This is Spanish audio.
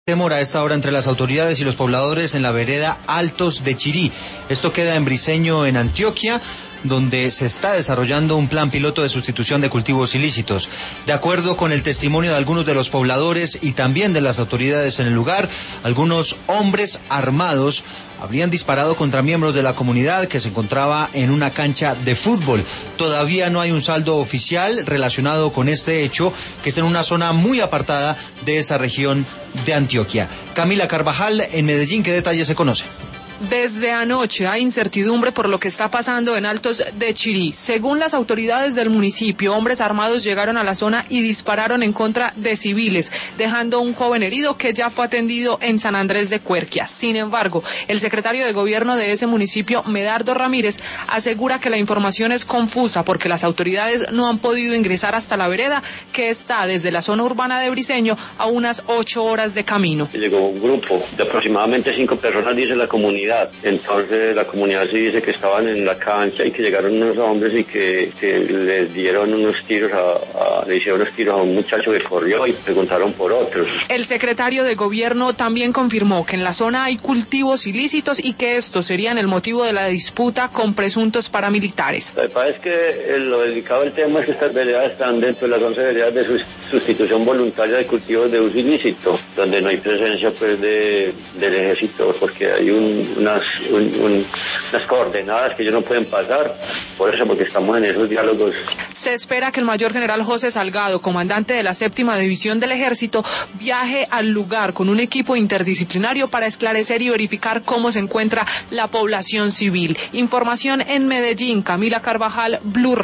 Temor a esta hora entre las autoridades y los pobladores en la vereda Altos de Chirí. Esto queda en Briceño, en Antioquia, donde se está desarrollando un plan piloto de sustitución de cultivos ilícitos. De acuerdo con el testimonio de algunos de los pobladores y también de las autoridades en el lugar, algunos hombres armados habrían disparado contra miembros de la comunidad que se encontraba en una cancha de fútbol. Todavía no hay un saldo oficial relacionado con este hecho, que es en una zona muy apartada de esa región de Antioquia. Camila Carvajal, en Medellín, ¿qué detalles se conocen? Desde anoche hay incertidumbre por lo que está pasando en Altos de Chirí. Según las autoridades del municipio, hombres armados llegaron a la zona y dispararon en contra de civiles, dejando un joven herido que ya fue atendido en San Andrés de Cuerquia. Sin embargo, el secretario de gobierno de ese municipio, Medardo Ramírez, asegura que la información es confusa porque las autoridades no han podido ingresar hasta la vereda, que está desde la zona urbana de Briceño a unas 8 horas de camino. Llegó un grupo de aproximadamente 5 personas, dice la comunidad. Entonces la comunidad sí dice que estaban en la cancha y que llegaron unos hombres y que les dieron unos tiros le hicieron unos tiros a un muchacho que corrió y preguntaron por otros. El secretario de gobierno también confirmó que en la zona hay cultivos ilícitos y que estos serían el motivo de la disputa con presuntos paramilitares. Lo que pasa es que lo delicado del tema es que estas veredas están dentro de las 11 veredas de sustitución voluntaria de cultivos de uso ilícito, donde no hay presencia pues del ejército, porque hay unas coordenadas que ellos no pueden pasar, por eso, porque estamos en esos diálogos. Se espera que el mayor general José Salgado, comandante de la 7ª División del Ejército, viaje al lugar con un equipo interdisciplinario para esclarecer y verificar cómo se encuentra la población civil. Información en Medellín, Camila Carvajal, Blue.